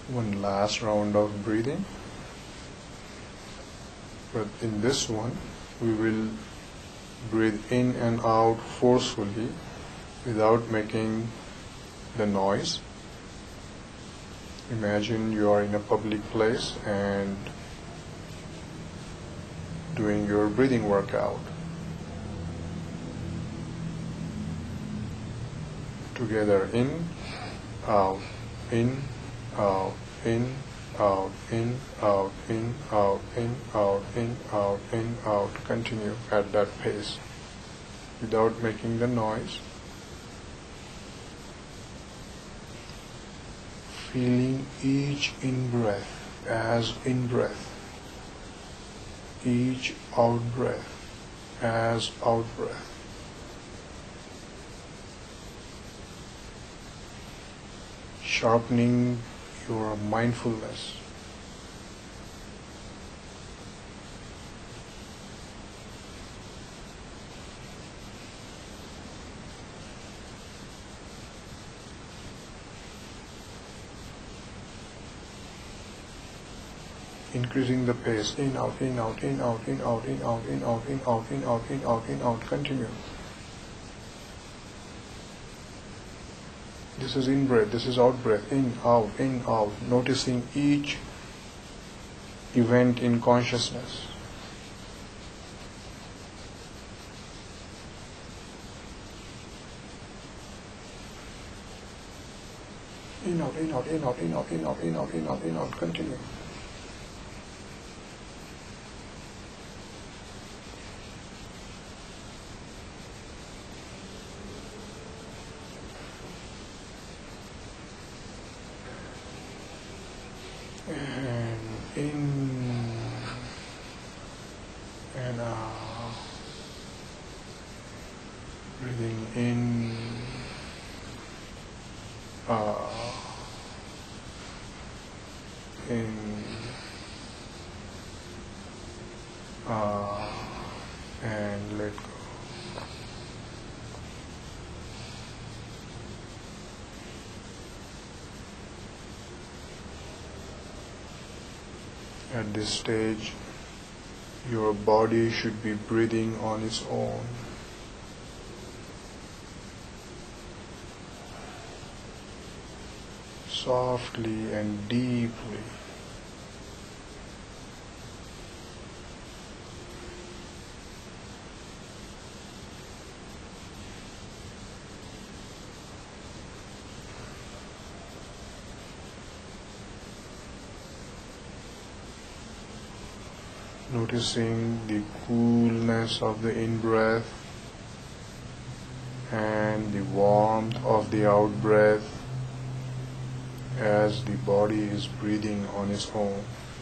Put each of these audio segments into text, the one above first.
one last round of breathing. But in this one, we will breathe in and out forcefully without making the noise. Imagine you are in a public place and doing your breathing workout. Together, in, out, in, out, in, out, in, out, in, out, in, out, in, out, in, out. Continue at that pace without making the noise. Feeling each in-breath as in-breath, each out-breath as out-breath. Sharpening your mindfulness. Increasing the pace, in, out, in, out, in, out, in, out, in, out, in, out, in, out, in, out, in, out, in, out. Continue. This is in breath, this is out breath, in, out, noticing each event in consciousness. In, out, in, out, in, out, in, out, in, out, in, out, in, out, in, out. Continue. And in and out, breathing in, out, in, out, and let go. At this stage, your body should be breathing on its own. Softly and deeply. Noticing the coolness of the in-breath and the warmth of the out-breath as the body is breathing on its own.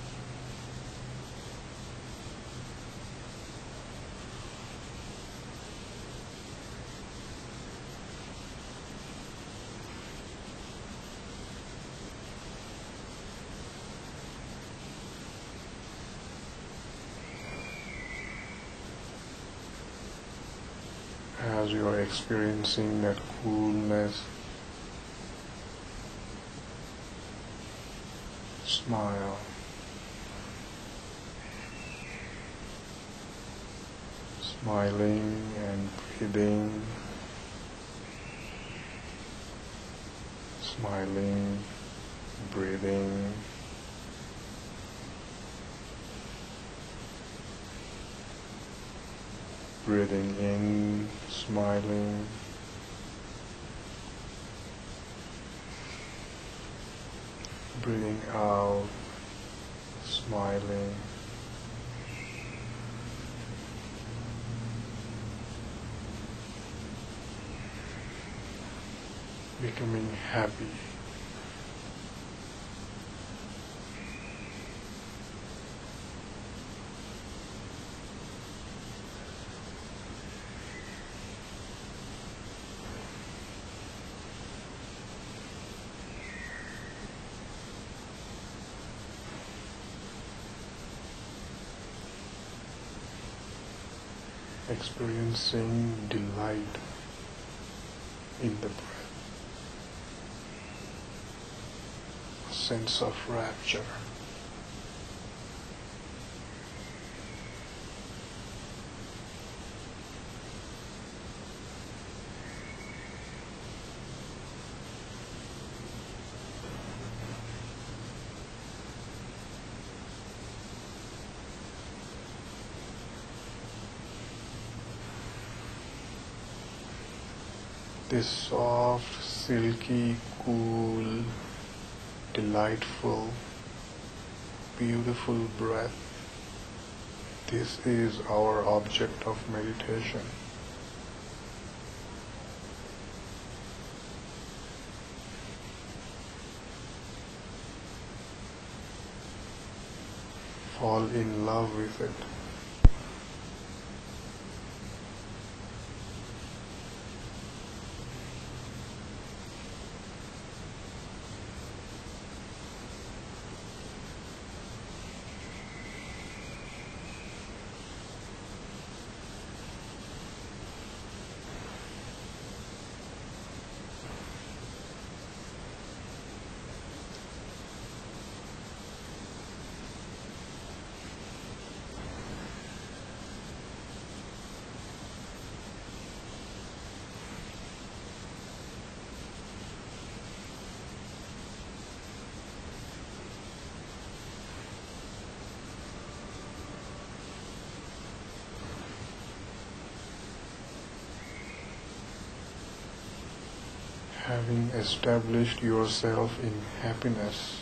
As you are experiencing that coolness, smile. Smiling and breathing. Smiling, breathing. Breathing in, smiling. Breathing out, smiling. Becoming happy. Experiencing delight in the breath. sense of rapture. This soft, silky, cool, delightful, beautiful breath. This is our object of meditation. Fall in love with it. Having established yourself in happiness,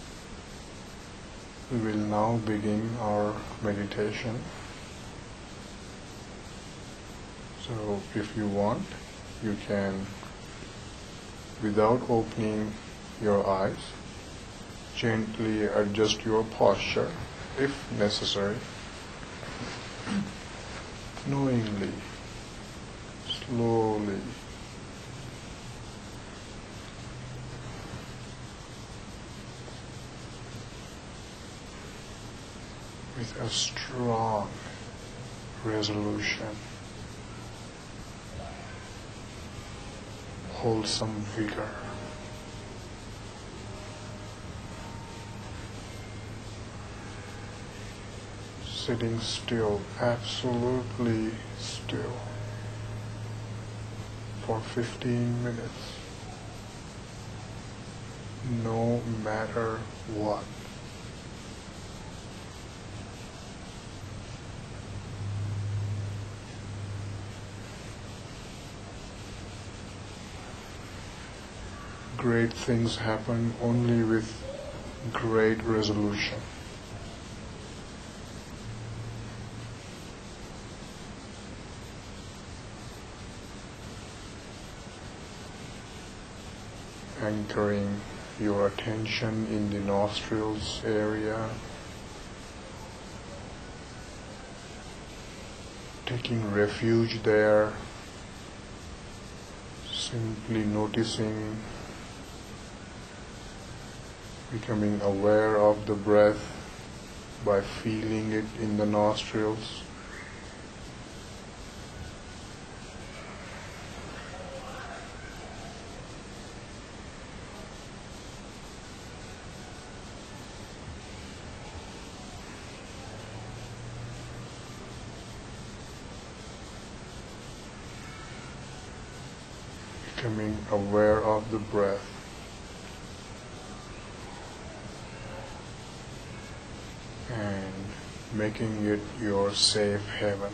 we will now begin our meditation. So if you want, you can, without opening your eyes, gently adjust your posture if necessary, knowingly, slowly. With a strong resolution, wholesome vigor. Sitting still, absolutely still, for 15 minutes, no matter what. Great things happen only with great resolution. Anchoring your attention in the nostrils area, taking refuge there, simply noticing, becoming aware of the breath by feeling it in the nostrils. Becoming aware of the breath. And making it your safe haven.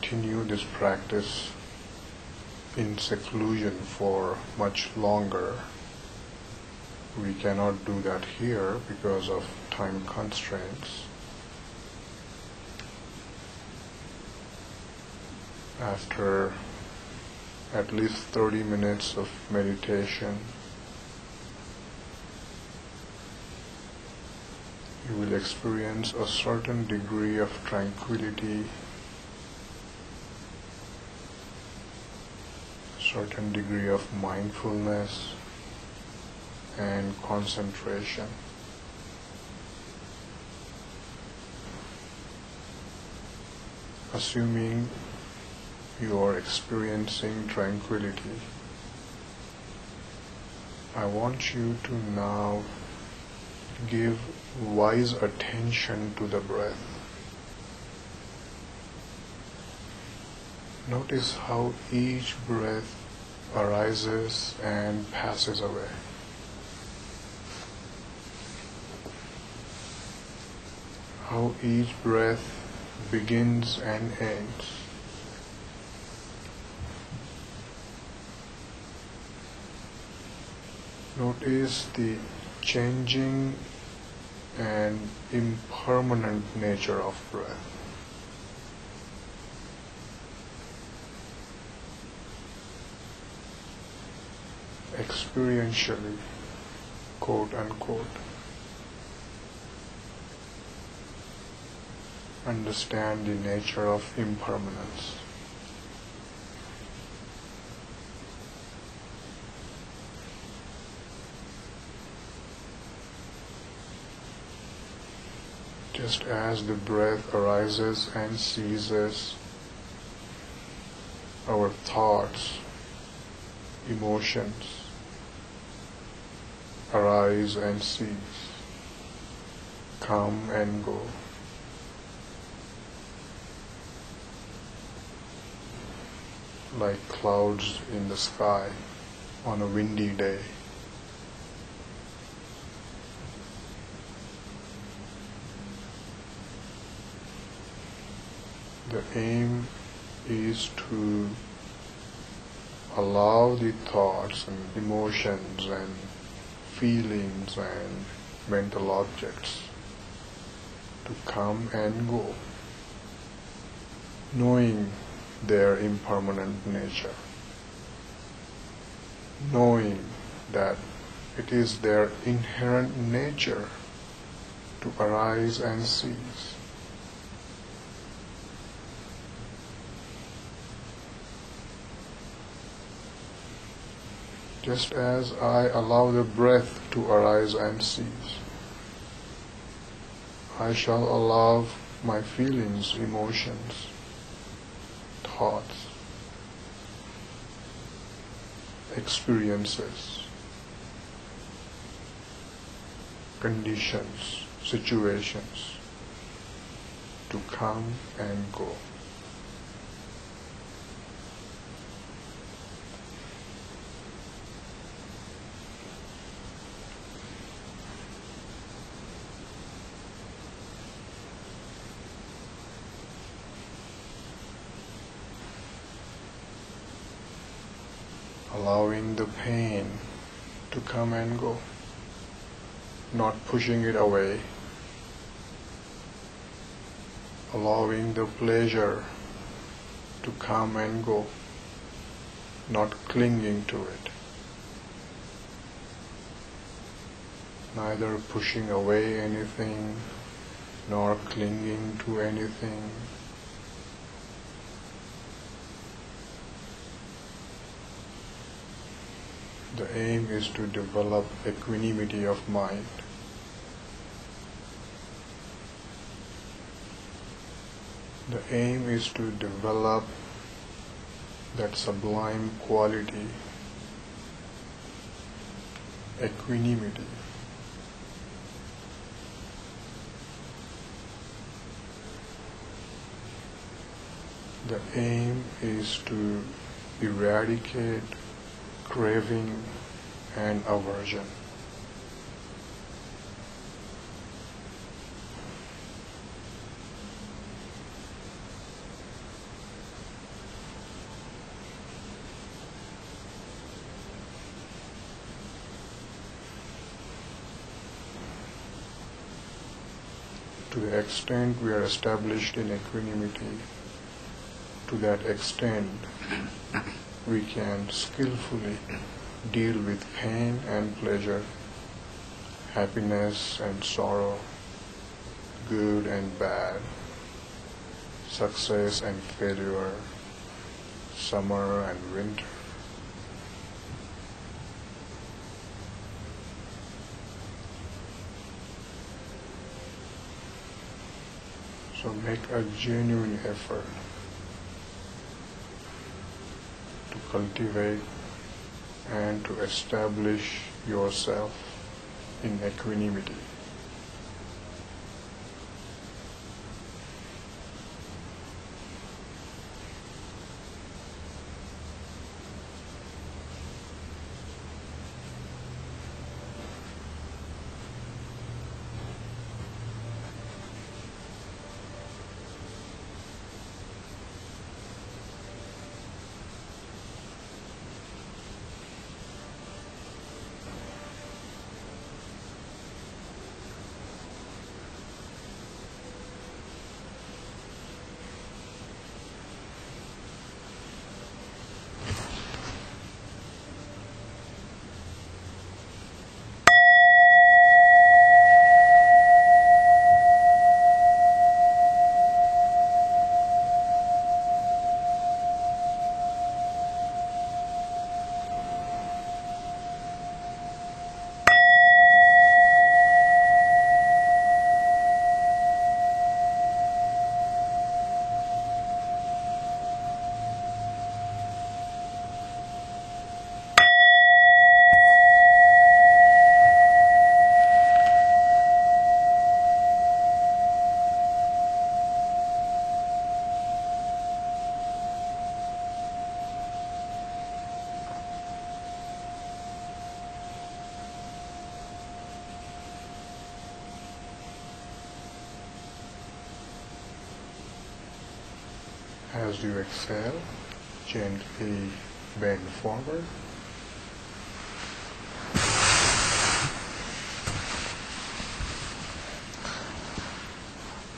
continue this practice in seclusion for much longer. We cannot do that here because of time constraints. After at least 30 minutes of meditation, you will experience a certain degree of tranquility, a certain degree of mindfulness and concentration. Assuming you are experiencing tranquility, I want you to now give wise attention to the breath. Notice how each breath arises and passes away. How each breath begins and ends. Notice the changing and impermanent nature of breath. Experientially, quote unquote, understand the nature of impermanence. Just as the breath arises and ceases, our thoughts, emotions arise and cease, come and go. Like clouds in the sky on a windy day. The aim is to allow the thoughts and emotions and feelings and mental objects to come and go, knowing their impermanent nature, knowing that it is their inherent nature to arise and cease. Just as I allow the breath to arise and cease, I shall allow my feelings, emotions, thoughts, experiences, conditions, situations to come and go. Allowing the pain to come and go, not pushing it away. Allowing the pleasure to come and go, not clinging to it. Neither pushing away anything, nor clinging to anything. The aim is to develop equanimity of mind. The aim is to develop that sublime quality, equanimity. The aim is to eradicate craving and aversion. To the extent we are established in equanimity, to that extent we can skillfully deal with pain and pleasure, happiness and sorrow, good and bad, success and failure, summer and winter. So make a genuine effort to cultivate and to establish yourself in equanimity. As you exhale, gently bend forward.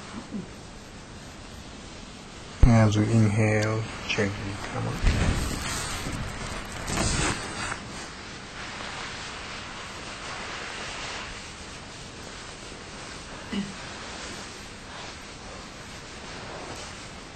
As you inhale, gently come up.